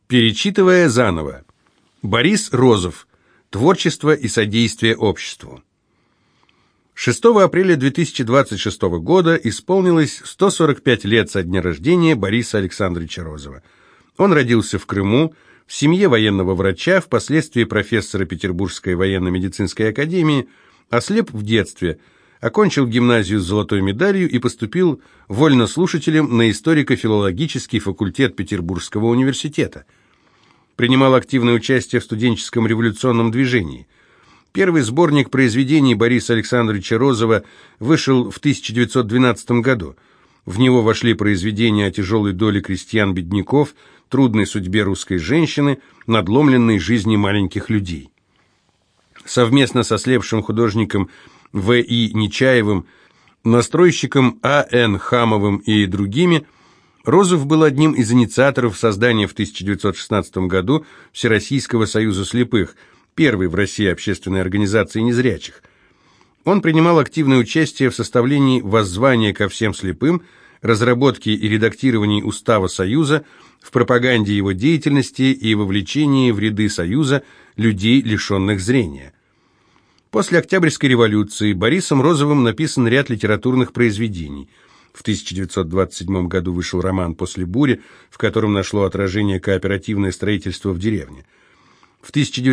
Перечитывая заново. Борис Розов. Творчество и содействие обществу. 6 апреля 2026 года исполнилось 145 лет со дня рождения Бориса Александровича Розова. Он родился в Крыму, в семье военного врача, впоследствии профессора Петербургской военно-медицинской академии, ослеп в детстве, окончил гимназию с золотой медалью и поступил вольнослушателем на историко-филологический факультет Петербургского университета. Принимал активное участие в студенческом революционном движении. Первый сборник произведений Бориса Александровича Розова вышел в 1912 году. В него вошли произведения о тяжелой доле крестьян-бедняков, трудной судьбе русской женщины, надломленной жизни маленьких людей. Совместно с ослепшим художником В.И. Нечаевым, настройщиком А.Н. Хамовым и другими, Розов был одним из инициаторов создания в 1916 году Всероссийского союза слепых, первой в России общественной организации незрячих. Он принимал активное участие в составлении воззвания ко всем слепым, разработке и редактировании Устава Союза, в пропаганде его деятельности и вовлечении в ряды Союза людей, лишенных зрения. После Октябрьской революции Борисом Розовым написан ряд литературных произведений. В 1927 году вышел роман «После бури», в котором нашло отражение кооперативное строительство в деревне. В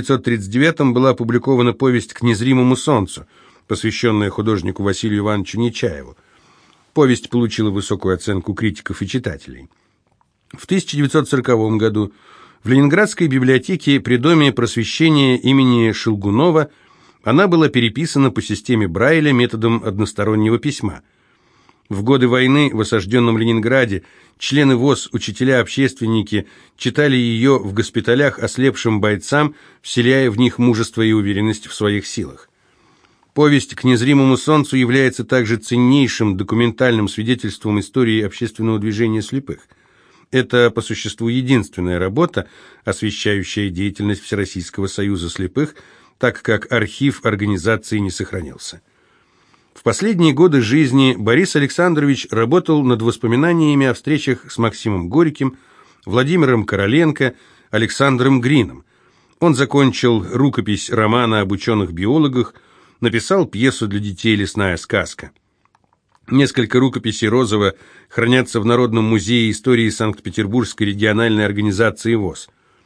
1939 была опубликована повесть «К незримому солнцу», посвященная художнику Василию Ивановичу Нечаеву. Повесть получила высокую оценку критиков и читателей. В 1940 году в Ленинградской библиотеке при Доме просвещения имени Шелгунова она была переписана по системе Брайля методом одностороннего письма. В годы войны в осажденном Ленинграде члены ВОС, учителя, общественники читали ее в госпиталях ослепшим бойцам, вселяя в них мужество и уверенность в своих силах. Повесть «К незримому солнцу» является также ценнейшим документальным свидетельством истории общественного движения слепых. Это, по существу, единственная работа, освещающая деятельность Всероссийского союза слепых, так как архив организации не сохранился. В последние годы жизни Борис Александрович работал над воспоминаниями о встречах с Максимом Горьким, Владимиром Короленко, Александром Грином. Он закончил рукопись романа об ученых-биологах, написал пьесу для детей «Лесная сказка». Несколько рукописей Розова хранятся в Народном музее истории Санкт-Петербургской региональной организации ВОС.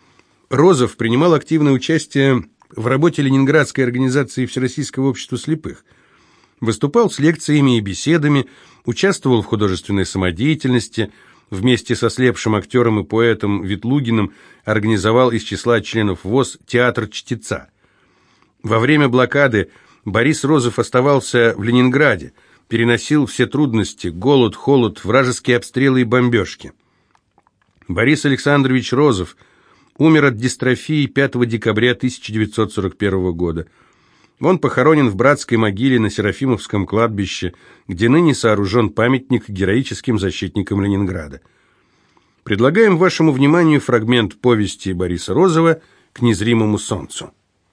Розов принимал активное участие в работе Ленинградской организации Всероссийского общества слепых. Выступал с лекциями и беседами, участвовал в художественной самодеятельности, вместе со слепшим актером и поэтом Ветлугиным организовал из числа членов ВОС театр чтеца. Во время блокады Борис Розов оставался в Ленинграде, переносил все трудности, голод, холод, вражеские обстрелы и бомбежки. Борис Александрович Розов умер от дистрофии 5 декабря 1941 года. Он похоронен в братской могиле на Серафимовском кладбище, где ныне сооружен памятник героическим защитникам Ленинграда. Предлагаем вашему вниманию фрагмент повести Бориса Розова «К незримому солнцу».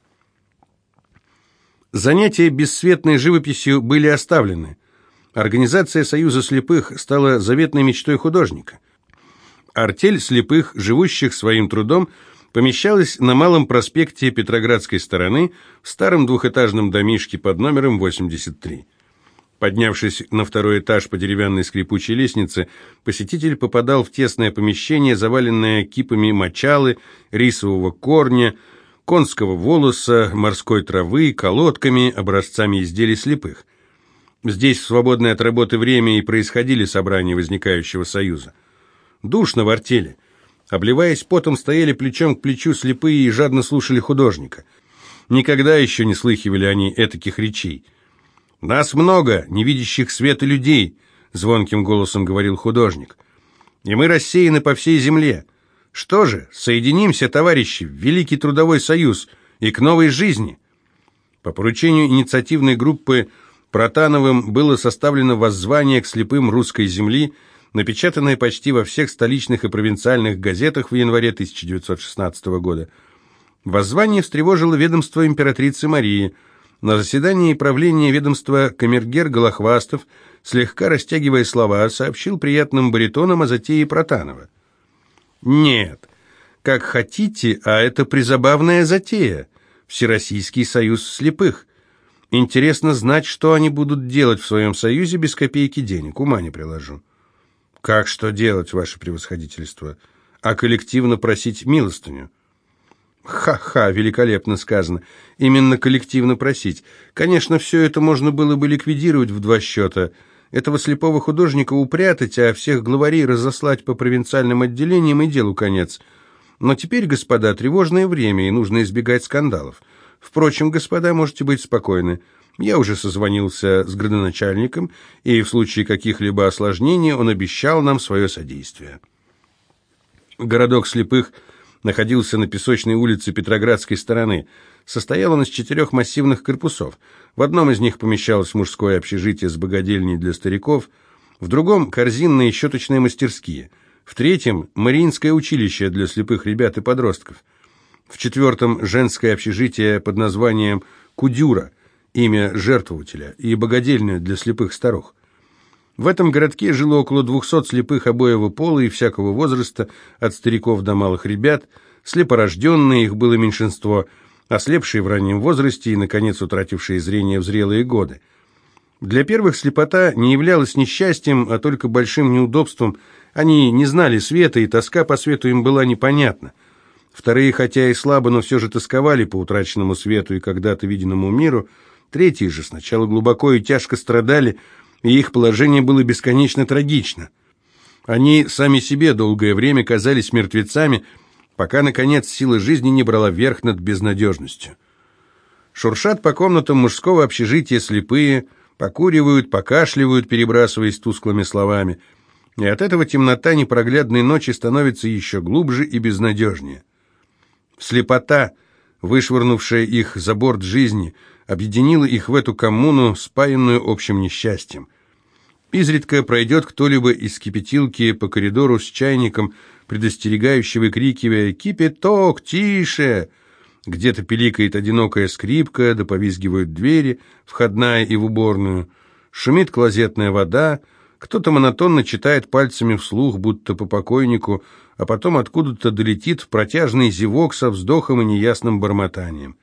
Занятия бесцветной живописью были оставлены. Организация Союза слепых стала заветной мечтой художника. Артель слепых, живущих своим трудом, помещалась на Малом проспекте Петроградской стороны в старом двухэтажном домишке под номером 83. Поднявшись на второй этаж по деревянной скрипучей лестнице, посетитель попадал в тесное помещение, заваленное кипами мочалы, рисового корня, конского волоса, морской травы, колодками, образцами изделий слепых. Здесь в свободное от работы время и происходили собрания возникающего союза. Душно в артели. Обливаясь потом, стояли плечом к плечу слепые и жадно слушали художника. Никогда еще не слыхивали они этаких речей. «Нас много, не видящих света людей», — звонким голосом говорил художник. «И мы рассеяны по всей земле. Что же, соединимся, товарищи, в Великий Трудовой Союз и к новой жизни». По поручению инициативной группы Протановым было составлено воззвание к слепым русской земли, напечатанное почти во всех столичных и провинциальных газетах в январе 1916 года. Воззвание встревожило ведомство императрицы Марии. На заседании правления ведомства камергер Голохвастов, слегка растягивая слова, сообщил приятным баритоном о затее Протанова. «Нет, как хотите, а это призабавная затея. Всероссийский союз слепых. Интересно знать, что они будут делать в своем союзе без копейки денег, ума не приложу. Как что делать, ваше превосходительство? А коллективно просить милостыню? Ха-ха, великолепно сказано. Именно коллективно просить. Конечно, все это можно было бы ликвидировать в два счета. Этого слепого художника упрятать, а всех главарей разослать по провинциальным отделениям, и делу конец. Но теперь, господа, тревожное время, и нужно избегать скандалов. Впрочем, господа, можете быть спокойны. Я уже созвонился с градоначальником, и в случае каких-либо осложнений он обещал нам свое содействие. Городок слепых находился на Песочной улице Петроградской стороны. Состоял он из 4 массивных корпусов. В одном из них помещалось мужское общежитие с богадельней для стариков, в другом – корзинные и щеточные мастерские, в третьем – Мариинское училище для слепых ребят и подростков, в 4-м – женское общежитие под названием «Кудюра», имя жертвователя, и богадельня для слепых старух. В этом городке жило около 200 слепых обоего пола и всякого возраста, от стариков до малых ребят. Слепорожденные, их было меньшинство, ослепшие в раннем возрасте и, наконец, утратившие зрение в зрелые годы. Для первых слепота не являлась несчастьем, а только большим неудобством. Они не знали света, и тоска по свету им была непонятна. Вторые, хотя и слабо, но все же тосковали по утраченному свету и когда-то виденному миру. Третьи же сначала глубоко и тяжко страдали, и их положение было бесконечно трагично. Они сами себе долгое время казались мертвецами, пока, наконец, сила жизни не брала верх над безнадежностью. Шуршат по комнатам мужского общежития слепые, покуривают, покашливают, перебрасываясь тусклыми словами, и от этого темнота непроглядной ночи становится еще глубже и безнадежнее. Слепота, вышвырнувшая их за борт жизни, объединила их в эту коммуну, спаянную общим несчастьем. Изредка пройдет кто-либо из кипятилки по коридору с чайником, предостерегающе выкрикивая «Кипяток! Тише!». Где-то пиликает одинокая скрипка, да повизгивают двери, входная и в уборную. Шумит клозетная вода, кто-то монотонно читает пальцами вслух, будто по покойнику, а потом откуда-то долетит протяжный зевок со вздохом и неясным бормотанием.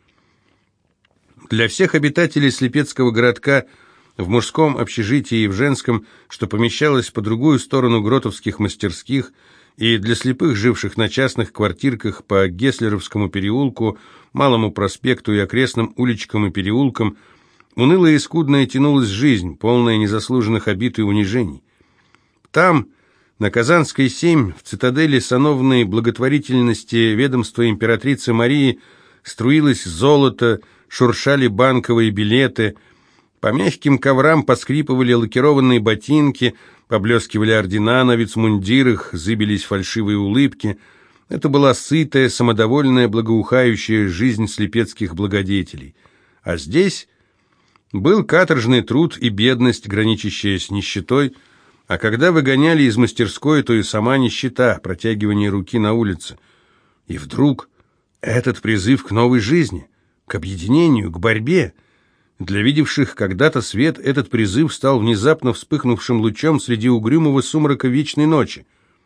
Для всех обитателей слепецкого городка в мужском общежитии и в женском, что помещалось по другую сторону гротовских мастерских, и для слепых, живших на частных квартирках по Геслеровскому переулку, Малому проспекту и окрестным уличкам и переулкам, унылая и скудная тянулась жизнь, полная незаслуженных обид и унижений. Там, на Казанской 7, в цитадели сановной благотворительности ведомства императрицы Марии, струилось золото, шуршали банковые билеты, по мягким коврам поскрипывали лакированные ботинки, поблескивали ордена на вицмундирах, зыбились фальшивые улыбки. Это была сытая, самодовольная, благоухающая жизнь слепецких благодетелей. А здесь был каторжный труд и бедность, граничащая с нищетой, а когда выгоняли из мастерской, то и сама нищета, протягивание руки на улице. И вдруг этот призыв к новой жизни, к объединению, к борьбе. Для видевших когда-то свет этот призыв стал внезапно вспыхнувшим лучом среди угрюмого сумрака вечной ночи.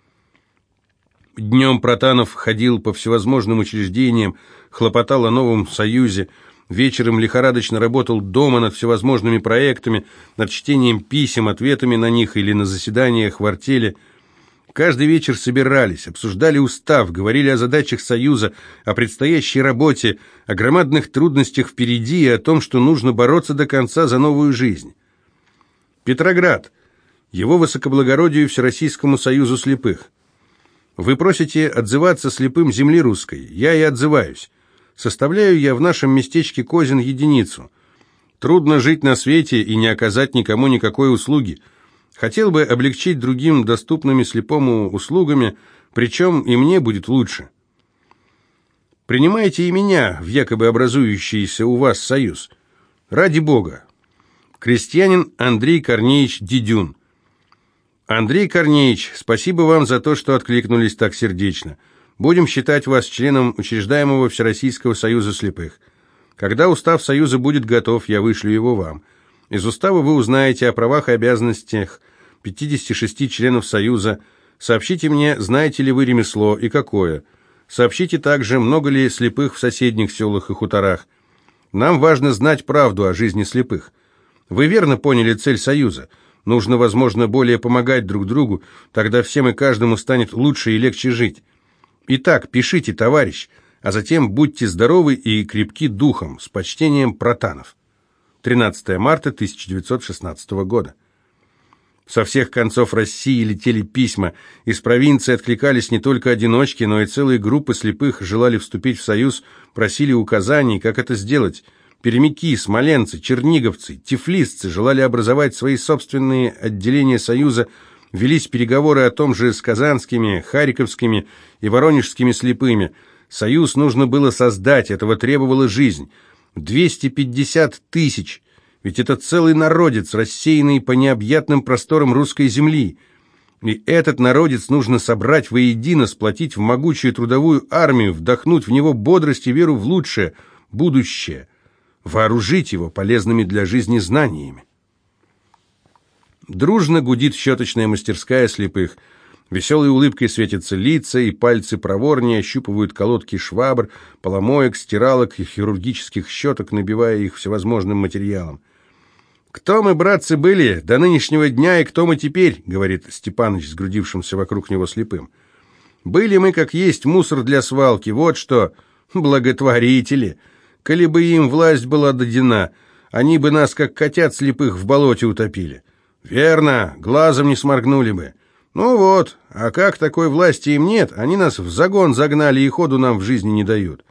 Днем Протанов ходил по всевозможным учреждениям, хлопотал о новом союзе, вечером лихорадочно работал дома над всевозможными проектами, над чтением писем, ответами на них или на заседаниях в артели. Каждый вечер собирались, обсуждали устав, говорили о задачах Союза, о предстоящей работе, о громадных трудностях впереди и о том, что нужно бороться до конца за новую жизнь. Петроград. Его высокоблагородию Всероссийскому союзу слепых. Вы просите отзываться слепым земли русской. Я и отзываюсь. Составляю я в нашем местечке Козин единицу. Трудно жить на свете и не оказать никому никакой услуги. Хотел бы облегчить другим доступными слепому услугами, причем и мне будет лучше. Принимайте и меня в якобы образующийся у вас союз. Ради Бога. Крестьянин Андрей Корнеевич Дидюн. Андрей Корнеевич, спасибо вам за то, что откликнулись так сердечно. Будем считать вас членом учреждаемого Всероссийского союза слепых. Когда устав союза будет готов, я вышлю его вам. Из устава вы узнаете о правах и обязанностях 56 членов союза. Сообщите мне, знаете ли вы ремесло и какое. Сообщите также, много ли слепых в соседних селах и хуторах. Нам важно знать правду о жизни слепых. Вы верно поняли цель Союза. Нужно, возможно, более помогать друг другу, тогда всем и каждому станет лучше и легче жить. Итак, пишите, товарищ, а затем будьте здоровы и крепки духом. С почтением, Протанов. 13 марта 1916 года. Со всех концов России летели письма. Из провинции откликались не только одиночки, но и целые группы слепых желали вступить в союз, просили указаний, как это сделать. Пермяки, смоленцы, черниговцы, тифлисцы желали образовать свои собственные отделения союза, велись переговоры о том же с казанскими, харьковскими и воронежскими слепыми. Союз нужно было создать, этого требовала жизнь. 250 тысяч, ведь это целый народец, рассеянный по необъятным просторам русской земли. И этот народец нужно собрать воедино, сплотить в могучую трудовую армию, вдохнуть в него бодрость и веру в лучшее, будущее, вооружить его полезными для жизни знаниями. Дружно гудит щеточная мастерская слепых. Веселой улыбкой светятся лица, и пальцы проворнее ощупывают колодки швабр, поломоек, стиралок и хирургических щеток, набивая их всевозможным материалом. «Кто мы, братцы, были до нынешнего дня, и кто мы теперь?» — говорит Степаныч, сгрудившимся вокруг него слепым. «Были мы, как есть, мусор для свалки, вот что, благотворители. Коли бы им власть была дадена, они бы нас, как котят слепых, в болоте утопили. Верно, глазом не сморгнули бы. Ну вот, а как такой власти им нет, они нас в загон загнали и ходу нам в жизни не дают.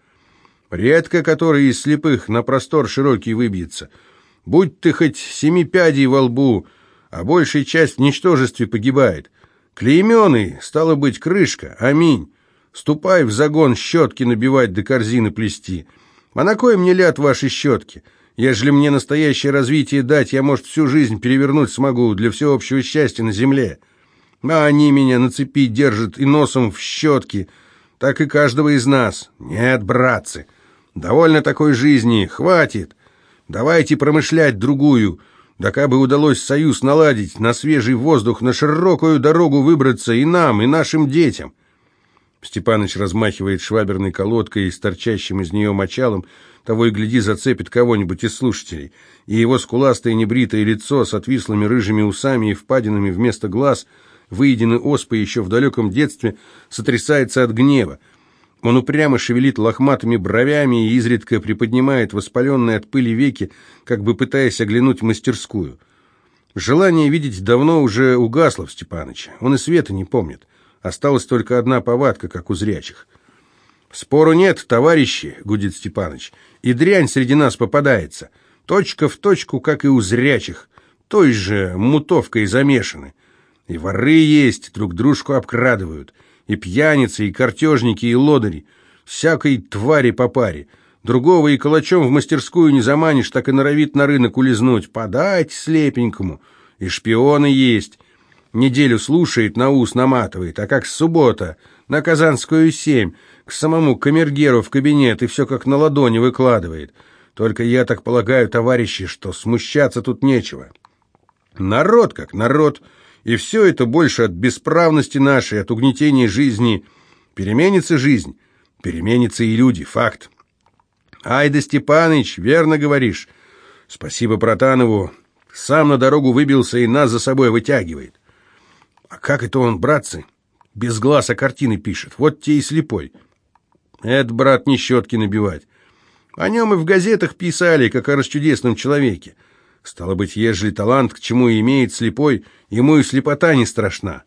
Редко который из слепых на простор широкий выбьется. Будь ты хоть 7 пядей во лбу, а большая часть в ничтожестве погибает. Клейменый, стало быть, крышка, аминь. Ступай в загон щетки набивать да корзины плести. А на кой мне ляд ваши щетки? Ежели мне настоящее развитие дать, я, может, всю жизнь перевернуть смогу для всеобщего счастья на земле. А они меня на цепи держат и носом в щетки, так и каждого из нас. Нет, братцы, довольно такой жизни, хватит. Давайте промышлять другую, да как бы удалось союз наладить, на свежий воздух, на широкую дорогу выбраться и нам, и нашим детям». Степаныч размахивает шваберной колодкой с торчащим из нее мочалом, того и гляди зацепит кого-нибудь из слушателей, и его скуластое небритое лицо с отвислыми рыжими усами и впадинами вместо глаз, выедены оспой еще в далеком детстве, сотрясается от гнева. Он упрямо шевелит лохматыми бровями и изредка приподнимает воспаленные от пыли веки, как бы пытаясь оглянуть мастерскую. Желание видеть давно уже угасло в Степаныче, он и света не помнит. Осталась только одна повадка, как у зрячих. «Спору нет, товарищи», — гудит Степаныч, — «и дрянь среди нас попадается. Точка в точку, как и у зрячих, той же мутовкой замешаны. И воры есть, друг дружку обкрадывают, и пьяницы, и картежники, и лодыри, всякой твари по паре. Другого и калачом в мастерскую не заманишь, так и норовит на рынок улизнуть. Подать слепенькому. И шпионы есть. Неделю слушает, на ус наматывает, а как суббота, на Казанскую 7, к самому камергеру в кабинет, и все как на ладони выкладывает. Только я так полагаю, товарищи, что смущаться тут нечего. Народ как народ, и все это больше от бесправности нашей, от угнетения жизни. Переменится жизнь, переменятся и люди, факт. Ай да, Степаныч, верно говоришь. Спасибо Протанову, сам на дорогу выбился и нас за собой вытягивает. А как это он, братцы, без глаза картины пишет? Вот те и слепой. Это, брат, не щетки набивать. О нем и в газетах писали, как о расчудесном человеке. Стало быть, ежели талант к чему имеет слепой, ему и слепота не страшна.